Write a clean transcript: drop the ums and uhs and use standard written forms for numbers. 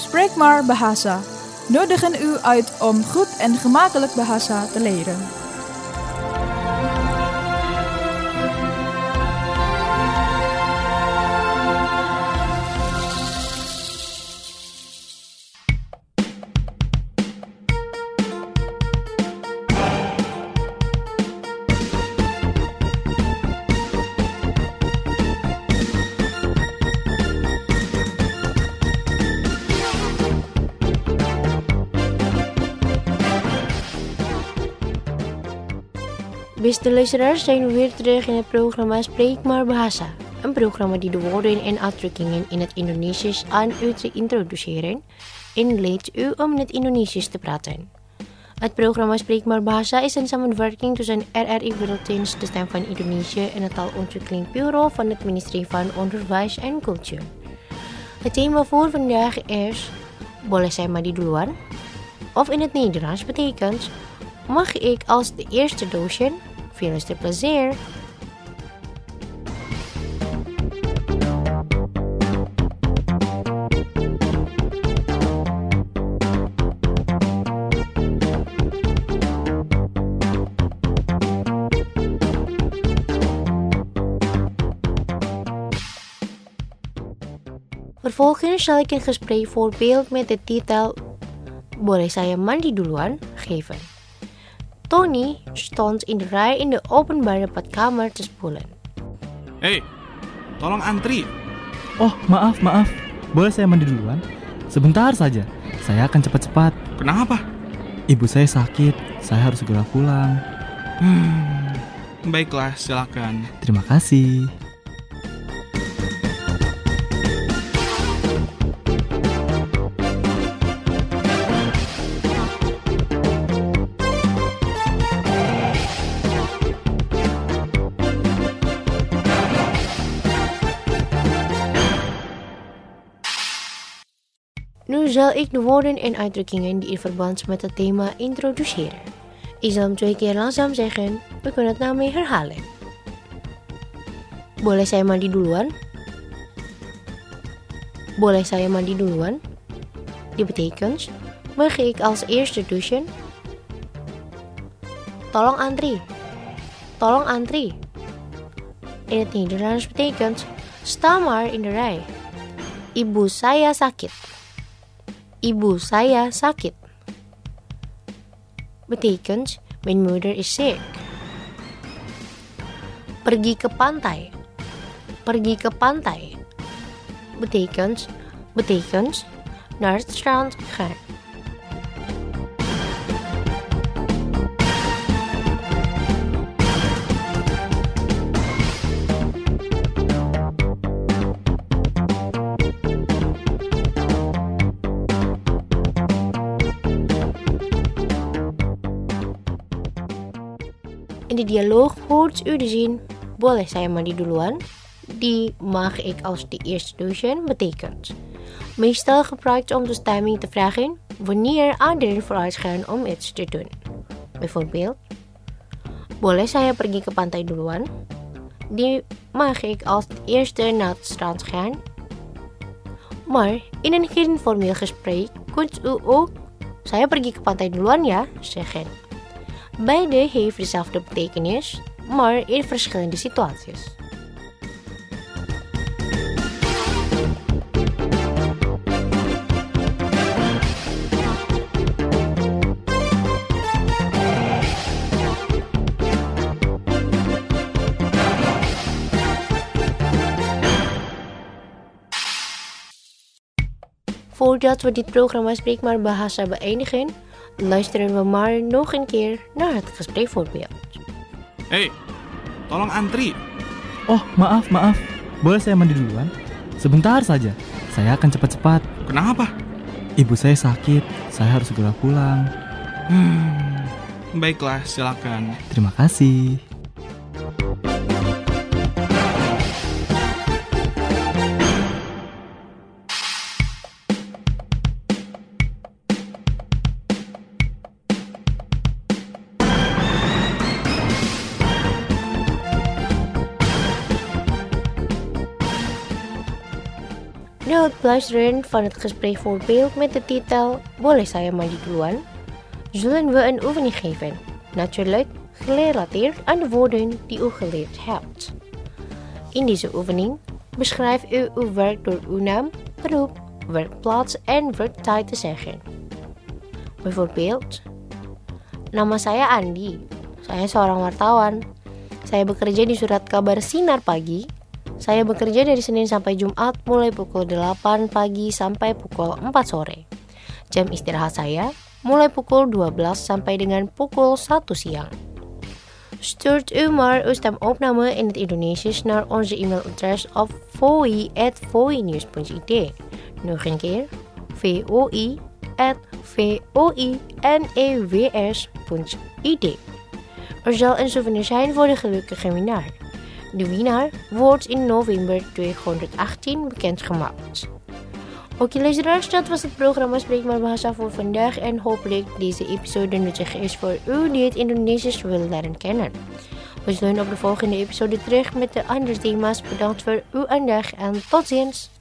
Spreek maar Bahasa. Nodigen u uit om goed en gemakkelijk Bahasa te leren. Beste luisteraars, zijn we weer terug in het programma Spreek maar Bahasa. Een programma die de woorden en uitdrukkingen in het Indonesisch aan u te introduceren en leidt u om in het Indonesisch te praten. Het programma Spreek maar Bahasa is een samenwerking tussen RRI Werelddienst, de Stem van Indonesië en het Taalontwikkeling Bureau van het Ministerie van Onderwijs en Cultuur. Het thema voor vandaag is Boleh saya mandi duluan? Of in het Nederlands betekent mag ik als de eerste douchen? Veel luisterplezier! Vervolgens zal ik een gespreekvoorbeeld met de titel Boleh saya mandi duluan geven. Tony stond in de rij in de openbare badkamer te spoelen. Hei, tolong antri. Oh, maaf. Boleh saya mandi duluan? Sebentar saja, saya akan cepat-cepat. Kenapa? Ibu saya sakit, saya harus segera pulang. Baiklah, silakan. Terima kasih. Nu zal ik de woorden en uitdrukkingen die in verband met het thema introduceren. Ik zal hem 2 keer langzaam zeggen, we kunnen het nou mee herhalen. Boleh saya mandi duluan? Boleh saya mandi duluan? Die betekent, mag ik als eerste douchen? Tolong antri. Tolong antri. In het Nederlands betekent, sta maar in de rij. Ibu saya sakit. Ibu saya sakit. Betekent, mijn moeder is ziek. Pergi ke pantai. Pergi ke pantai. Betekent naar het strand gaan. In de dialoog hoort u de zin Boleh saya mandi duluan? Die mag ik als de eerste douchen betekent. Meestal gebruikt om toestemming te vragen wanneer anderen vooruit gaan om iets te doen. Bijvoorbeeld, Boleh saya pergi ke pantai duluan? Die mag ik als de eerste naar het strand gaan. Maar in een informeel gesprek kunt u ook saya pergi ke pantai duluan ya zeggen. Beide heeft dezelfde betekenis, maar in verschillende situaties. Voordat we dit programma Spreek maar Bahasa beëindigen, luisteren we maar nog een keer naar het gespreekvoorbeeld. Hei, tolong antri. Oh, maaf. Boleh saya mandi duluan? Sebentar saja, saya akan cepat-cepat. Kenapa? Ibu saya sakit, saya harus segera pulang. Baiklah, silakan. Terima kasih. Na het beluisteren van het gespreksvoorbeeld met de titel Boleh saya maju duluan, zullen we een oefening geven, natuurlijk gerelateerd aan de woorden die u geleerd hebt. In deze oefening beschrijft u uw werk door uw naam, beroep, werkplaats en werktijd te zeggen. Bijvoorbeeld, nama saya Andi, saya seorang wartawan. Saya bekerja di surat kabar Sinar Pagi. Saya bekerja dari Senin sampai Jumat mulai pukul 8 pagi sampai pukul 4 sore. Jam istirahat saya mulai pukul 12 sampai dengan pukul 1 siang. Stuurt u maar uw stemopname in het Indonesisch naar onze e-mailadres op voi@voinews.id. Nog een keer, voi@voinews.id. Er zal een souvenir zijn voor de gelukkige winnaar. De winnaar wordt in november 2018 bekendgemaakt. Oké luisteraars, dat was het programma Spreek maar Bahasa voor vandaag en hopelijk deze episode nuttig is voor u die het Indonesisch wil leren kennen. We zullen op de volgende episode terug met de andere thema's. Bedankt voor uw aandacht en tot ziens!